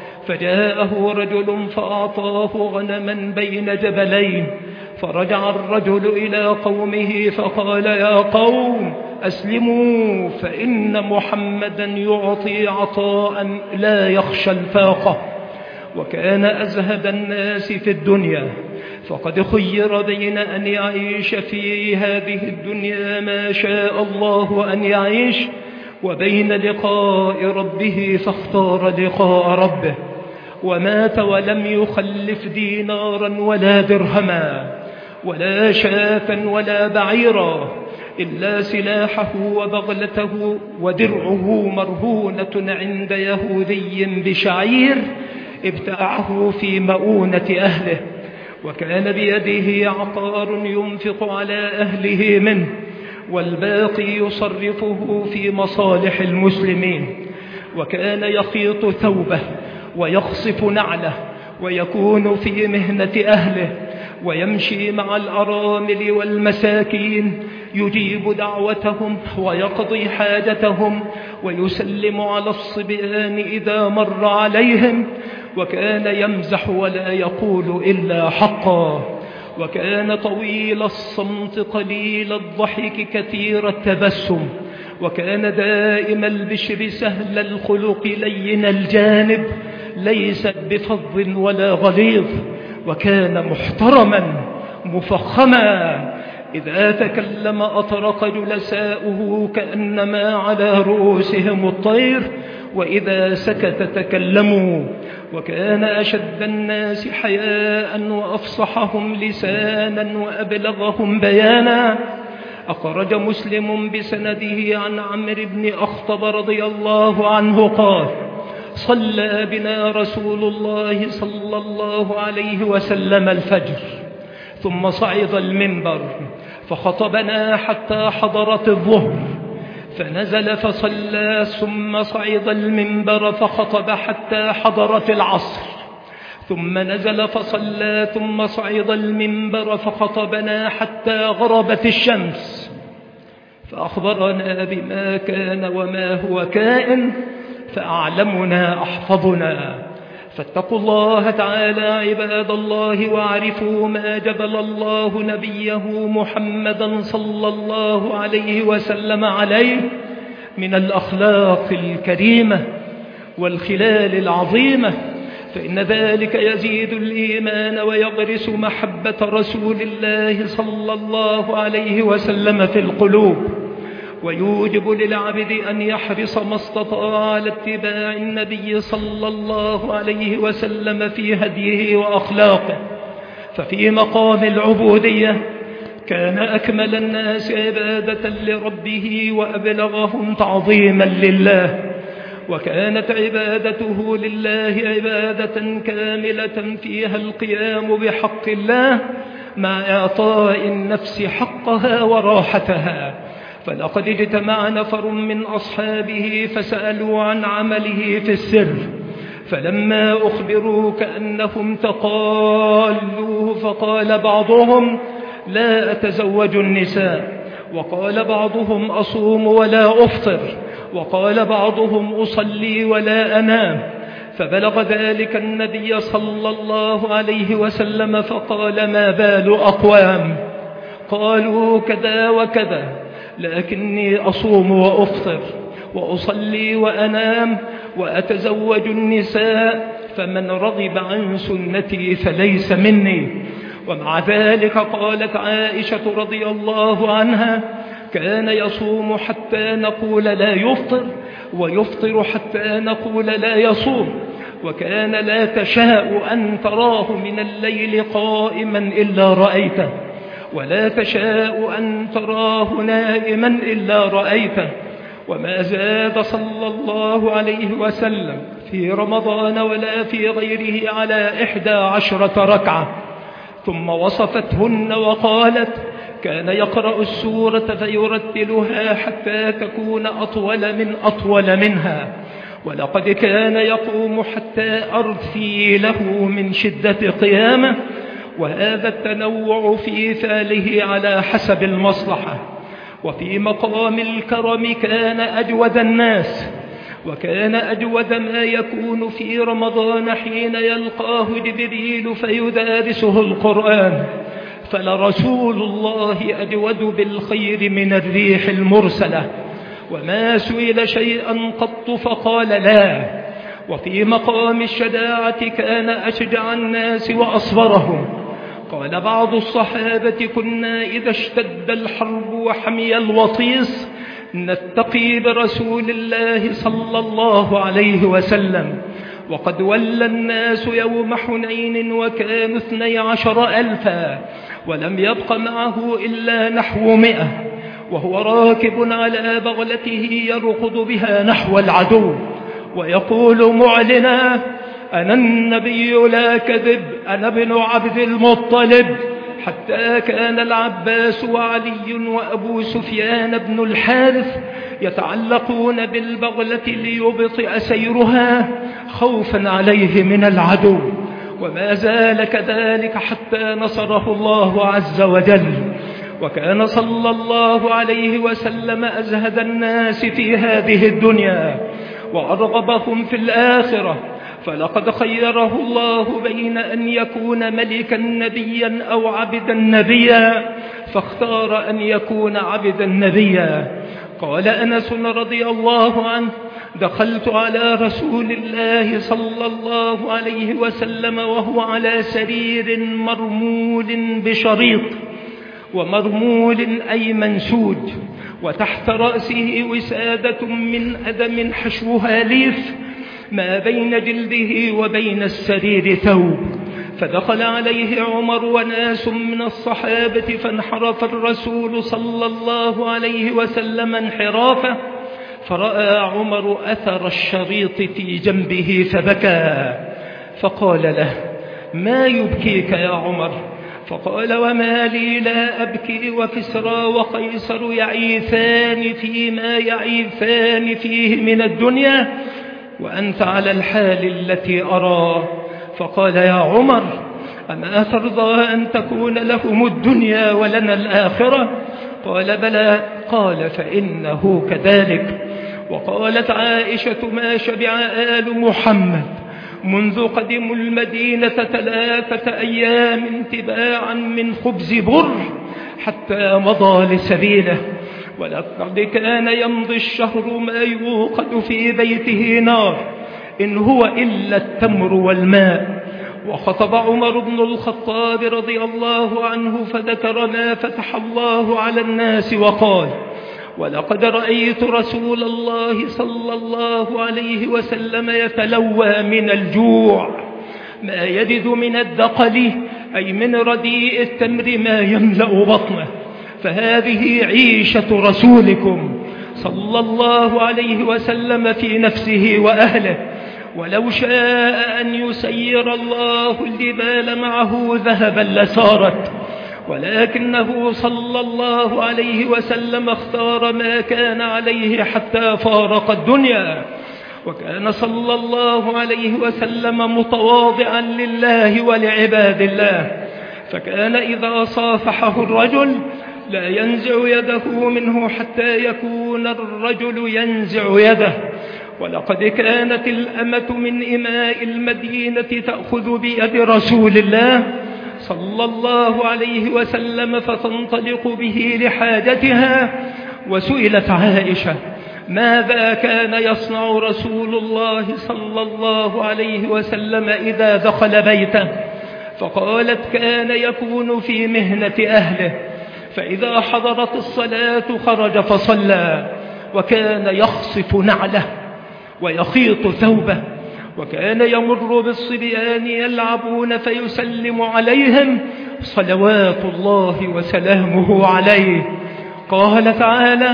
فجاءه رجل فأعطاه غنما بين جبلين، فرجع الرجل إلى قومه فقال: يا قوم أسلموا، فإن محمدا يعطي عطاء لا يخشى الفاقة. وكان أزهد الناس في الدنيا، فقد خير بين أن يعيش في هذه الدنيا ما شاء الله أن يعيش، وبين لقاء ربه فاختار لقاء ربه. ومات ولم يخلف دينارا ولا درهما ولا شاة ولا بعيرا، إلا سلاحه وبغلته ودرعه مرهونة عند يهودي بشعير ابتاعه في مؤونة أهله. وكان بيده عقار ينفق على أهله منه، والباقي يصرفه في مصالح المسلمين. وكان يخيط ثوبه ويخصف نعله، ويكون في مهنة أهله، ويمشي مع الأرامل والمساكين يجيب دعوتهم ويقضي حاجتهم، ويسلم على الصبيان إذا مر عليهم. وكان يمزح ولا يقول إلا حقا. وكان طويل الصمت قليل الضحك كثير التبسم. وكان دائم البشر سهل الخلق لين الجانب، ليس بفظ ولا غليظ. وكان محترما مفخما، إذا تكلم أطرق جلساؤه كأنما على رؤوسهم الطير، وإذا سكت تكلموا. وكان أشد الناس حياء وأفصحهم لسانا وأبلغهم بيانا. أخرج مسلم بسنده عن عمرو بن أخطب رضي الله عنه قال: صلى بنا رسول الله صلى الله عليه وسلم الفجر، ثم صعد المنبر فخطبنا حتى حضرت الظهر، فنزل فصلى، ثم صعد المنبر فخطب حتى حضرت العصر، ثم نزل فصلى، ثم صعد المنبر فخطبنا حتى غربت الشمس، فأخبرنا بما كان وما هو كائن، فأعلمنا أحفظنا. فاتقوا الله تعالى عباد الله، واعرفوا ما جبل الله نبيه محمدا صلى الله عليه وسلم عليه من الأخلاق الكريمة والخلال العظيمة، فإن ذلك يزيد الإيمان ويغرس محبة رسول الله صلى الله عليه وسلم في القلوب، ويوجب للعبد أن يحرص ما استطاع على اتباع النبي صلى الله عليه وسلم في هديه وأخلاقه. ففي مقام العبودية كان أكمل الناس عبادة لربه وأبلغهم تعظيما لله، وكانت عبادته لله عبادة كاملة فيها القيام بحق الله مع إعطاء النفس حقها وراحتها. فلقد اجتمع نفر من أصحابه فسألوا عن عمله في السر، فلما أخبروا كأنهم تقالوه، فقال بعضهم: لا أتزوج النساء، وقال بعضهم أصوم ولا أفطر، وقال بعضهم أصلي ولا أنام. فبلغ ذلك النبي صلى الله عليه وسلم فقال: ما بال أقوام قالوا كذا وكذا، لكني أصوم وأفطر وأصلي وأنام وأتزوج النساء، فمن رغب عن سنتي فليس مني. ومع ذلك قالت عائشة رضي الله عنها: كان يصوم حتى نقول لا يفطر، ويفطر حتى نقول لا يصوم، وكان لا تشاء أن تراه من الليل قائما إلا رأيته، ولا تشاء أن تراه نائما إلا رأيته. وما زاد صلى الله عليه وسلم في رمضان ولا في غيره على 11 ركعة. ثم وصفتهن وقالت: كان يقرأ السورة فيرتلها حتى تكون أطول منها، ولقد كان يقوم حتى أرثي له من شدة قيامه. وهذا التنوع في فعله على حسب المصلحة. وفي مقام الكرم كان أجود الناس، وكان أجود ما يكون في رمضان حين يلقاه جبريل فيدارسه القرآن. فلرسول الله أجود بالخير من الريح المرسلة، وما سئل شيئا قط فقال لا. وفي مقام الشجاعة كان أشجع الناس وأصبرهم. قال بعض الصحابة: كنا إذا اشتد الحرب وحمي الوطيس نتقي برسول الله صلى الله عليه وسلم، وقد ولى الناس يوم حنين وكانوا 12,000 ولم يبق معه إلا نحو 100، وهو راكب على بغلته يركض بها نحو العدو ويقول معلنا: أنا النبي لا كذب، أنا ابن عبد المطلب. حتى كان العباس وعلي وأبو سفيان بن الحارث يتعلقون بالبغلة ليبطئ سيرها خوفا عليه من العدو، وما زال كذلك حتى نصره الله عز وجل. وكان صلى الله عليه وسلم أزهد الناس في هذه الدنيا وأرغبهم في الآخرة، فلقد خيره الله بين أن يكون ملكا نبيا أو عبدا نبيا، فاختار أن يكون عبدا نبيا. قال أنس رضي الله عنه: دخلت على رسول الله صلى الله عليه وسلم وهو على سرير مرمول بشريط، ومرمول أي منسوج، وتحت رأسه وسادة من أدم حشوها ليف، ما بين جلده وبين السرير ثوب. فدخل عليه عمر وناس من الصحابة، فانحرف الرسول صلى الله عليه وسلم انحرافه، فرأى عمر أثر الشريط في جنبه فبكى، فقال له: ما يبكيك يا عمر؟ فقال: وما لي لا أبكي وكسرى وقيصر يعيثان فيما يعيثان فيه من الدنيا، وأنت على الحال التي أرى. فقال: يا عمر، أما ترضى أن تكون لهم الدنيا ولنا الآخرة؟ قال: بلى. قال: فإنه كذلك. وقالت عائشة: ما شبع آل محمد منذ قدموا المدينة 3 أيام تباعا من خبز بر حتى مضى لسبيله، ولقد كان يمضي الشهر ما يوقد في بيته نار إن هو إلا التمر والماء. وخطب عمر بن الخطاب رضي الله عنه فذكر ما فتح الله على الناس وقال: ولقد رأيت رسول الله صلى الله عليه وسلم يتلوى من الجوع ما يجد من الدقل، أي من رديء التمر ما يملأ بطنه. فهذه عيشة رسولكم صلى الله عليه وسلم في نفسه وأهله. ولو شاء أن يسير الله الجبال معه ذهبا لسارت، ولكنه صلى الله عليه وسلم اختار ما كان عليه حتى فارق الدنيا. وكان صلى الله عليه وسلم متواضعا لله ولعباد الله، فكان إذا صافحه الرجل لا ينزع يده منه حتى يكون الرجل ينزع يده. ولقد كانت الأمة من إماء المدينة تأخذ بيد رسول الله صلى الله عليه وسلم فتنطلق به لحاجتها. وسئلت عائشة ماذا كان يصنع رسول الله صلى الله عليه وسلم إذا دخل بيته؟ فقالت كان يكون في مهنة أهله، فإذا حضرت الصلاة خرج فصلى، وكان يخصف نعله ويخيط ثوبه، وكان يمر بالصبيان يلعبون فيسلم عليهم صلوات الله وسلامه عليه. قال تعالى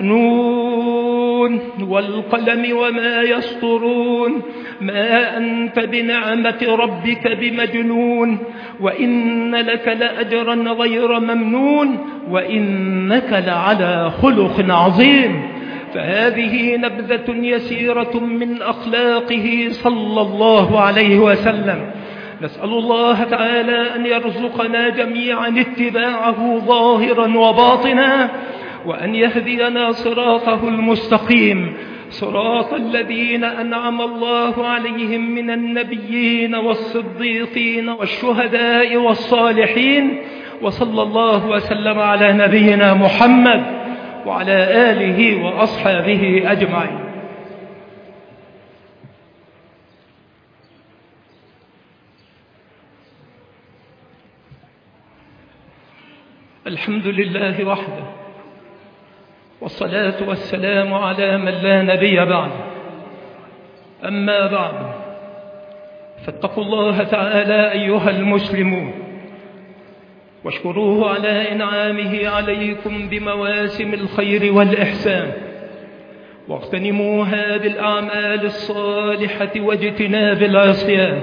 نون والقلم وما يسطرون ما أنت بنعمة ربك بمجنون وإن لك لأجرا غير ممنون وإنك لعلى خلق عظيم. فهذه نبذة يسيرة من أخلاقه صلى الله عليه وسلم. نسأل الله تعالى أن يرزقنا جميعا اتباعه ظاهرا وباطنا، وأن يهدينا صراطه المستقيم، صراط الذين أنعم الله عليهم من النبيين والصديقين والشهداء والصالحين. وصلى الله وسلم على نبينا محمد وعلى آله وأصحابه أجمعين. الحمد لله وحده، والصلاة والسلام على من لا نبي بعد. أما بعد، فاتقوا الله تعالى أيها المسلمون، واشكروه على إنعامه عليكم بمواسم الخير والإحسان، واغتنموها بالأعمال الصالحة واجتناب العصيان،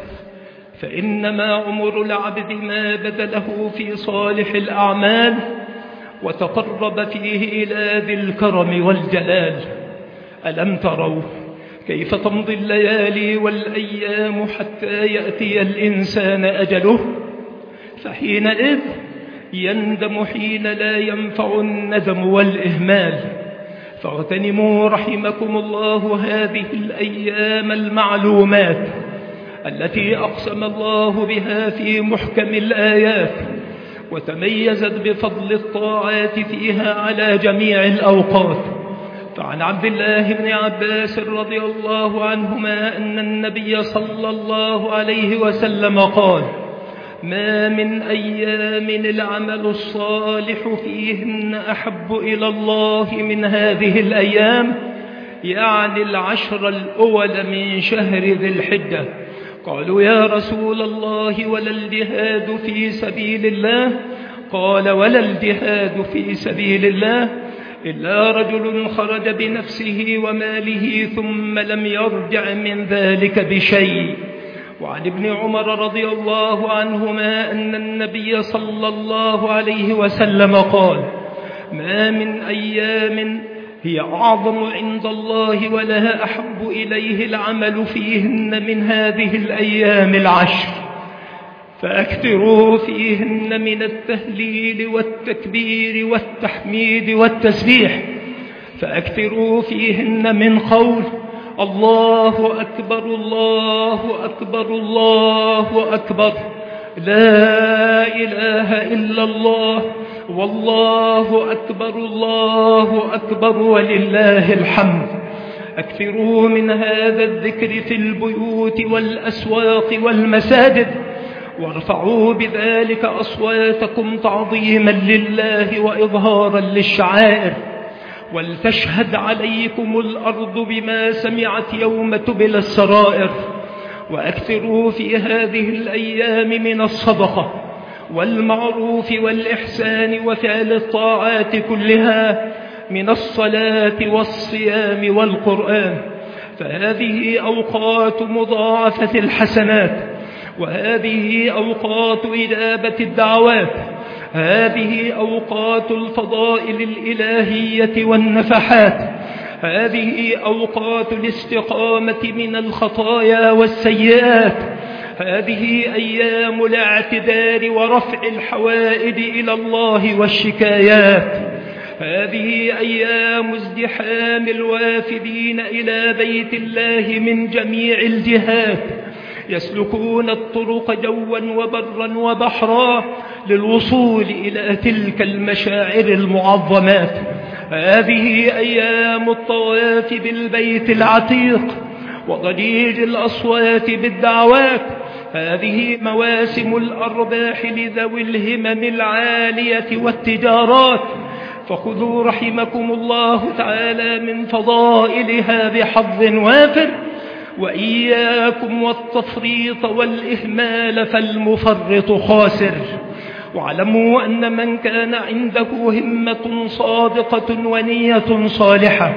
فإنما عمر العبد ما بذله في صالح الأعمال وتقرب فيه إلى ذي الكرم والجلال. ألم تروا كيف تمضي الليالي والأيام حتى يأتي الإنسان أجله؟ فحينئذ يندم حين لا ينفع الندم والإهمال. فاغتنموا رحمكم الله هذه الأيام المعلومات التي أقسم الله بها في محكم الآيات، وتميزت بفضل الطاعات فيها على جميع الأوقات. فعن عبد الله بن عباس رضي الله عنهما أن النبي صلى الله عليه وسلم قال: ما من أيام العمل الصالح فيهن أحب إلى الله من هذه الأيام، يعني العشر الأول من شهر ذي الحجة. قالوا يا رسول الله ولا الجهاد في سبيل الله؟ قال: ولا الجهاد في سبيل الله إلا رجل خرج بنفسه وماله ثم لم يرجع من ذلك بشيء. وعن ابن عمر رضي الله عنهما أن النبي صلى الله عليه وسلم قال: ما من أيام هي أعظم عند الله ولها أحب إليه العمل فيهن من هذه الأيام العشر، فأكثروا فيهن من التهليل والتكبير والتحميد والتسبيح، فأكثروا فيهن من قول الله أكبر الله أكبر الله أكبر، لا إله إلا الله، والله أكبر الله أكبر ولله الحمد. أكثروا من هذا الذكر في البيوت والأسواق والمساجد، وارفعوا بذلك أصواتكم تعظيما لله وإظهارا للشعائر. ولتشهد عليكم الأرض بما سمعت يوم تبلى السرائر. وأكثروا في هذه الأيام من الصدقة والمعروف والإحسان وفعل الطاعات كلها، من الصلاة والصيام والقرآن، فهذه أوقات مضاعفة الحسنات، وهذه أوقات إجابة الدعوات، هذه أوقات الفضائل الإلهية والنفحات، هذه أوقات الاستقامة من الخطايا والسيئات، هذه أيام الاعتذار ورفع الحوائج إلى الله والشكايات. هذه أيام ازدحام الوافدين إلى بيت الله من جميع الجهات، يسلكون الطرق جوا وبرا وبحرا للوصول إلى تلك المشاعر المعظمات. هذه أيام الطواف بالبيت العتيق وضجيج الأصوات بالدعوات. هذه مواسم الأرباح لذوي الهمم العالية والتجارات، فخذوا رحمكم الله تعالى من فضائلها بحظ وافر، وإياكم والتفريط والإهمال فالمفرط خاسر. واعلموا أن من كان عنده همة صادقة ونية صالحة،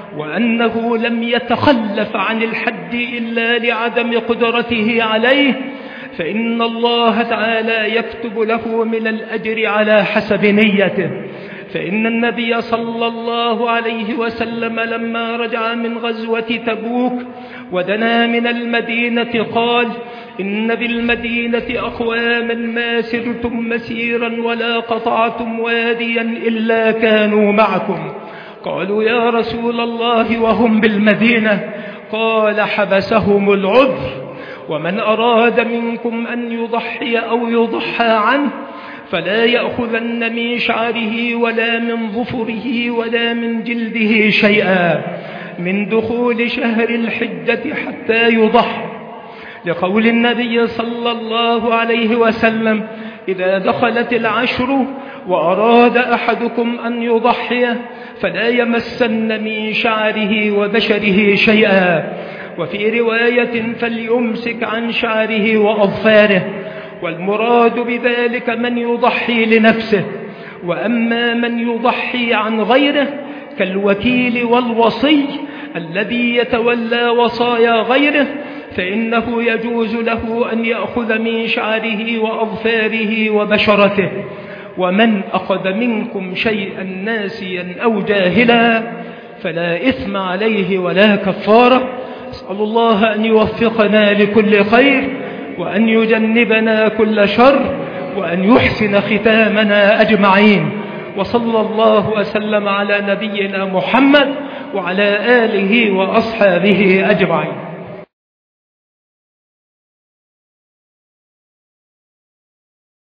وأنه لم يتخلف عن الحج إلا لعدم قدرته عليه، فإن الله تعالى يكتب له من الأجر على حسب نيته. فإن النبي صلى الله عليه وسلم لما رجع من غزوة تبوك ودنا من المدينة قال: إن بالمدينة أقواما ما سرتم مسيرا ولا قطعتم واديا إلا كانوا معكم. قالوا: يا رسول الله وهم بالمدينة؟ قال: حبسهم العذر. ومن أراد منكم أن يضحي أو يضحى عنه فلا يأخذن من شعره ولا من ظفره ولا من جلده شيئا من دخول شهر الحجة حتى يضحى، لقول النبي صلى الله عليه وسلم: إذا دخلت العشر وأراد أحدكم أن يضحي فلا يمسن من شعره وبشره شيئا. وفي رواية: فليمسك عن شعره وأظفاره. والمراد بذلك من يضحي لنفسه. وأما من يضحي عن غيره كالوكيل والوصي الذي يتولى وصايا غيره، فإنه يجوز له أن يأخذ من شعره وأظفاره وبشرته. ومن أخذ منكم شيئا ناسيا أو جاهلا فلا إثم عليه ولا كفارة. أسأل الله أن يوفقنا لكل خير، وأن يجنبنا كل شر، وأن يحسن ختامنا أجمعين. وصلى الله وسلم على نبينا محمد وعلى آله وأصحابه أجمعين.